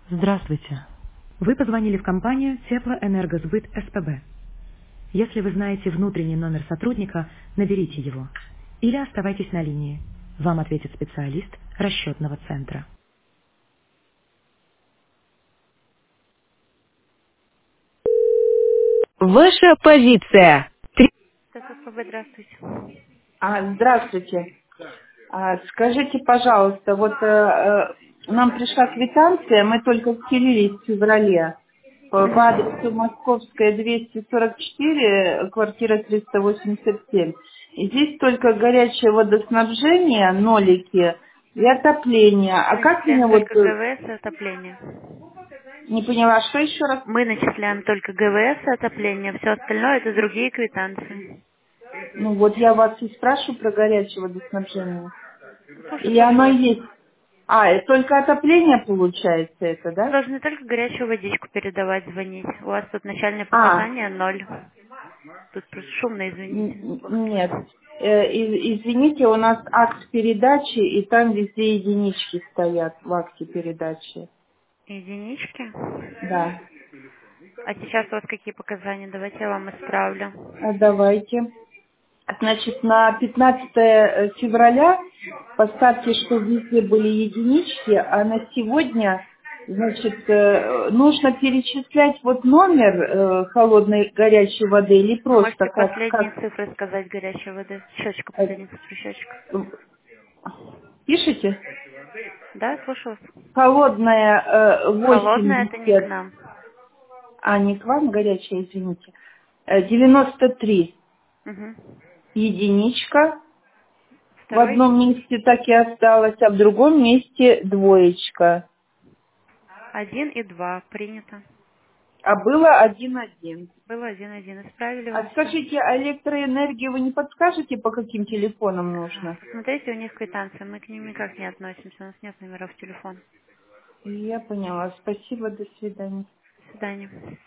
Здравствуйте. Вы позвонили в компанию Теплоэнергосбыт СПБ. Если вы знаете внутренний номер сотрудника, наберите его. Или оставайтесь на линии. Вам ответит специалист расчетного центра. Ваша позиция. СПБ, здравствуйте. Здравствуйте. Скажите, пожалуйста, нам пришла квитанция, мы только вселились в феврале по адресу Московская, 244, квартира 387. И здесь только горячее водоснабжение, нолики и отопление. А Мы как начисляем мне только ГВС и отопление. не поняла, что еще раз? Мы начисляем только ГВС и отопление. Все остальное это другие квитанции. Ну вот я вас и спрашиваю про горячее водоснабжение. Или Слушаю оно вас. есть? Только отопление получается это, Вы да? должны только горячую водичку передавать, звонить. У вас тут начальные А, показания 0. Тут просто шумно, извините. Плохо Нет. слышно. Извините, у нас акт передачи, и там везде единички стоят в акте передачи. Единички. Да. А сейчас у вас какие показания? Давайте я вам исправлю. Давайте. Значит, на 15 февраля поставьте, что везде были единички, а на сегодня, значит, нужно перечислять вот номер холодной горячей воды или Вы просто можете последние как цифры сказать горячей воды. Счетчика, э, последние цифры счетчика. пишите? Да, слушаю вас. Холодная Холодная это не к 80. нам. Не к вам горячая, извините. 93 Угу. единичка. В Второй. одном месте так и осталось, а в другом месте двоечка. 1 и 2. Принято. А было 1-1. Было 1-1. Исправили А вам все. скажите, а электроэнергию вы не подскажете, по каким телефонам нужно? Посмотрите, у них квитанция. Мы к ним никак не относимся. У нас нет номеров телефона. Я поняла. Спасибо, до свидания. До свидания.